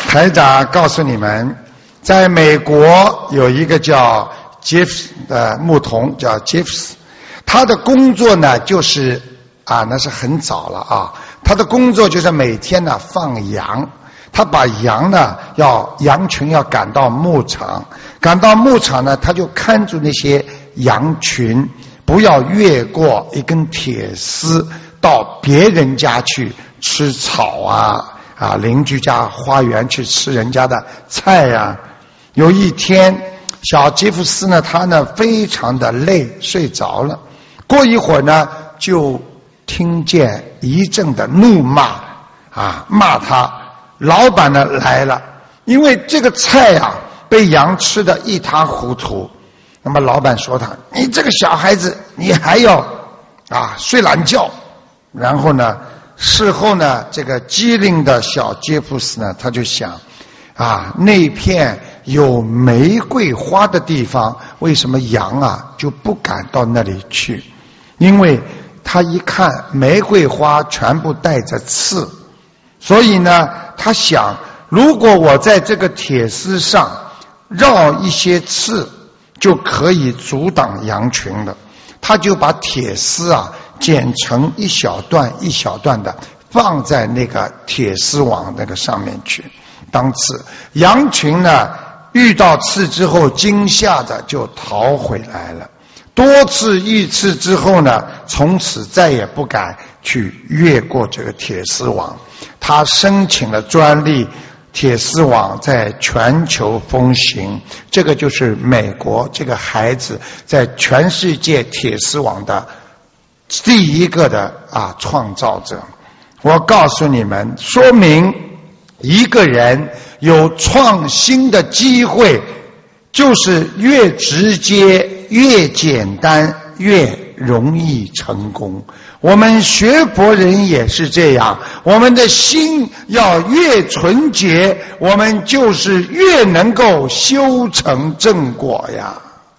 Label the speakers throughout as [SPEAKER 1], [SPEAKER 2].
[SPEAKER 1] 台长告诉你们，在美国有一个叫 Jeff 的牧童，叫 Jeff， 他的工作呢就是那是很早了啊，他的工作就是每天呢放羊，他把羊呢羊群要赶到牧场，赶到牧场呢他就看住那些羊群，不要越过一根铁丝到别人家去吃草邻居家花园去吃人家的菜有一天小吉弗斯呢他呢非常的累，睡着了，过一会儿呢就听见一阵的怒骂骂他。老板呢来了，因为这个菜被羊吃得一塌糊涂。那么老板说他，你这个小孩子你还要睡懒觉。然后呢事后呢这个机灵的小杰夫斯呢他就想那片有玫瑰花的地方，为什么羊就不敢到那里去？因为他一看玫瑰花全部带着刺，所以呢他想，如果我在这个铁丝上绕一些刺就可以阻挡羊群了。他就把铁丝剪成一小段一小段的放在那个铁丝网那个上面去当刺。羊群呢遇到刺之后惊吓着就逃回来了，多次遇刺之后呢从此再也不敢去越过这个铁丝网。他申请了专利，铁丝网在全球风行，这个就是美国这个孩子在全世界铁丝网的第一个的创造者。我告诉你们，说明一个人有创新的机会，就是越直接越简单越容易成功。我们学佛人也是这样，我们的心要越纯洁，我们就是越能够修成正果呀。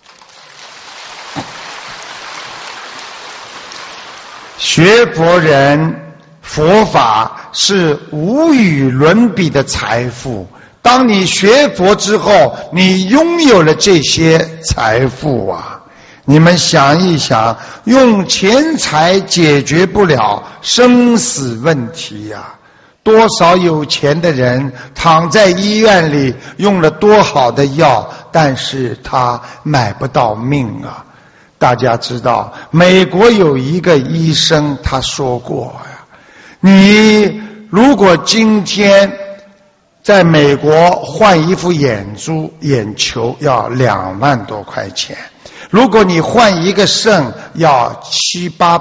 [SPEAKER 1] 学佛人，佛法是无与伦比的财富。当你学佛之后，你拥有了这些财富你们想一想，用钱财解决不了生死问题多少有钱的人躺在医院里用了多好的药，但是他买不到命大家知道美国有一个医生他说过你如果今天在美国换一副眼球要2万多块钱，如果你换一个肾要七八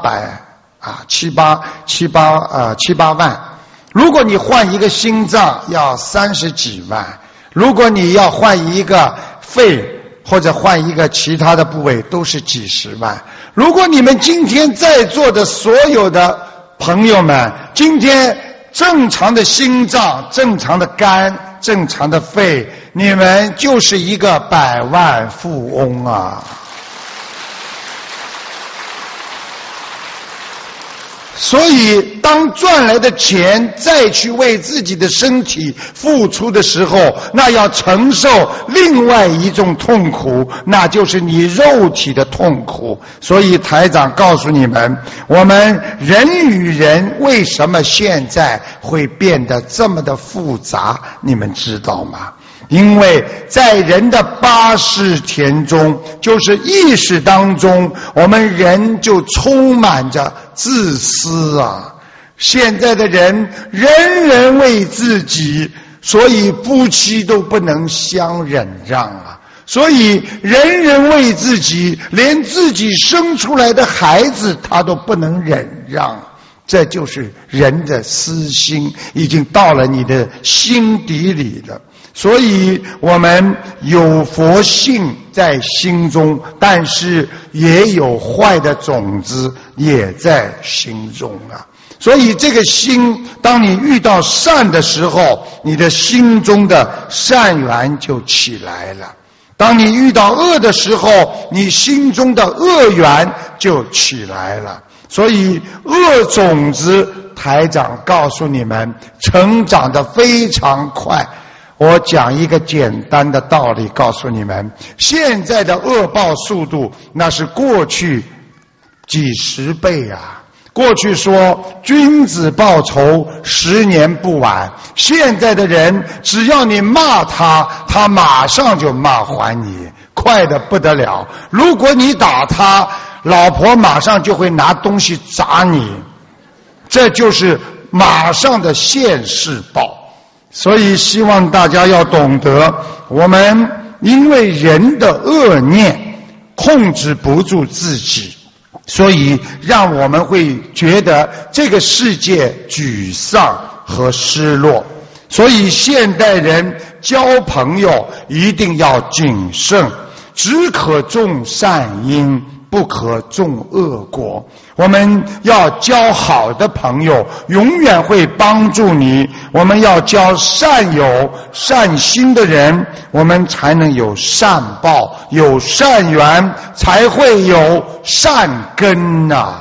[SPEAKER 1] 万，如果你换一个心脏要30几万，如果你要换一个肺或者换一个其他的部位都是几十万。如果你们今天在座的所有的朋友们，今天正常的心脏、正常的肝、正常的肺，你们就是一个100万富翁所以当赚来的钱再去为自己的身体付出的时候，那要承受另外一种痛苦，那就是你肉体的痛苦。所以台长告诉你们，我们人与人为什么现在会变得这么的复杂，你们知道吗？因为在人的八识田中，就是意识当中，我们人就充满着自私现在的人人人为自己，所以夫妻都不能相忍让所以人人为自己，连自己生出来的孩子他都不能忍让。这就是人的私心已经到了你的心底里了。所以我们有佛性在心中，但是也有坏的种子也在心中所以这个心，当你遇到善的时候，你的心中的善缘就起来了。当你遇到恶的时候，你心中的恶缘就起来了。所以恶种子台长告诉你们成长得非常快我讲一个简单的道理告诉你们，现在的恶报速度那是过去几十倍啊。过去说君子报仇10年不晚，现在的人只要你骂他，他马上就骂还你，快得不得了。如果你打他，老婆马上就会拿东西砸你，这就是马上的现世报。所以希望大家要懂得，我们因为人的恶念控制不住自己，所以让我们会觉得这个世界沮丧和失落。所以现代人交朋友一定要谨慎，只可种善因，不可种恶果。我们要交好的朋友，永远会帮助你。我们要交善友、善心的人，我们才能有善报，有善缘，才会有善根啊。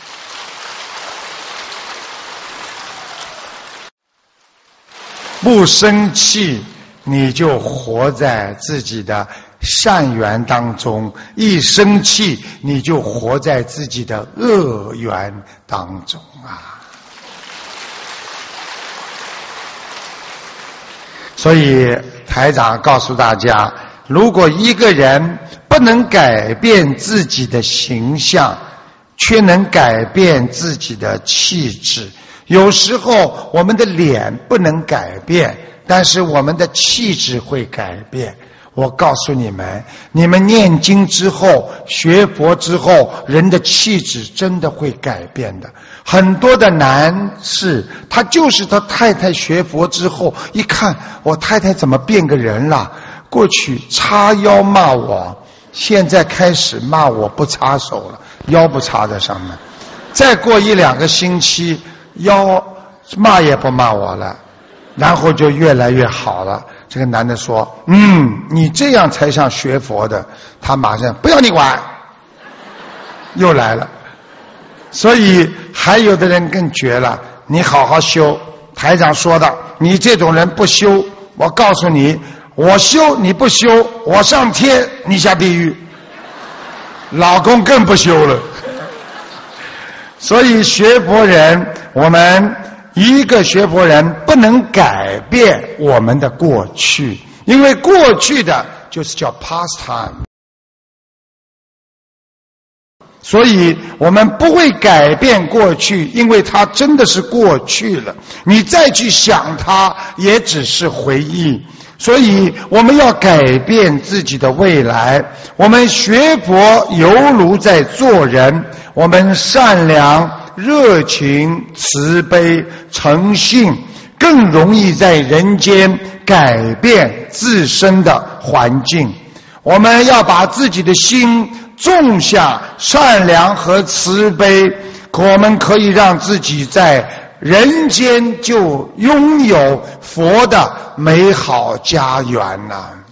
[SPEAKER 1] 不生气，你就活在自己的善缘当中，一生气你就活在自己的恶缘当中啊。所以台长告诉大家，如果一个人不能改变自己的形象，却能改变自己的气质，有时候我们的脸不能改变，但是我们的气质会改变。我告诉你们，你们念经之后，学佛之后，人的气质真的会改变的。很多的男士，他就是他太太学佛之后，一看我太太怎么变个人了，过去叉腰骂我，现在开始骂我不插手了，腰不插在上面。再过1-2个星期，腰骂也不骂我了，然后就越来越好了。这个男的说，你这样才像学佛的。他马上不要你管，又来了。所以还有的人更绝了，你好好修，台长说的，你这种人不修，我告诉你，我修你不修，我上天你下地狱。老公更不修了。所以学佛人，我们一个学佛人不能改变我们的过去，因为过去的就是叫 past time， 所以我们不会改变过去，因为它真的是过去了，你再去想它也只是回忆。所以我们要改变自己的未来。我们学佛犹如在做人，我们善良、热情、慈悲、诚信，更容易在人间改变自身的环境。我们要把自己的心种下善良和慈悲，我们可以让自己在人间就拥有佛的美好家园啊。